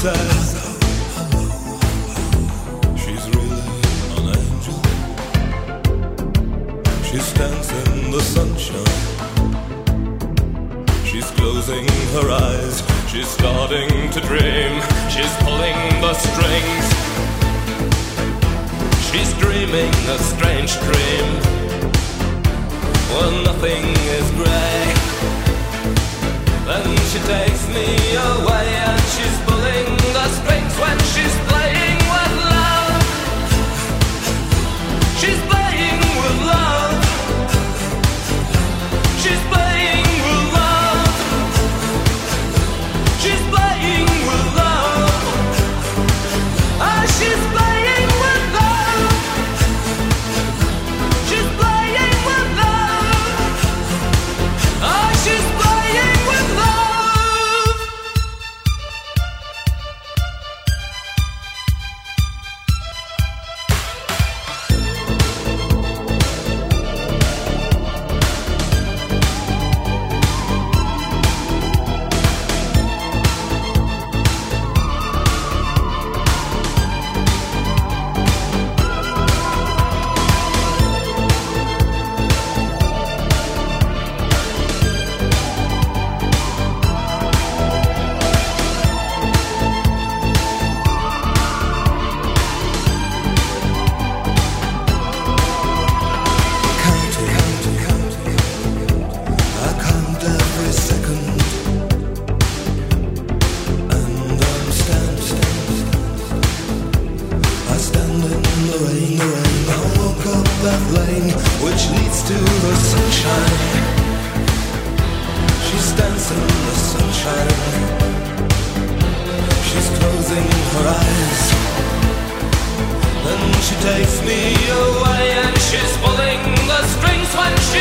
says she's really an angel. She stands in the sunshine. She's closing her eyes. She's starting to dream. She's pulling the strings. She's dreaming a strange dream where nothing is grey. Then she takes me away and she's pulling the strings when she's playing with love. She's playing with love. She's playing with love. She's playing with love. Ah, she's playing with love. She's playing with love. Ah, she's playing with love. Takes me away and she's pulling the strings when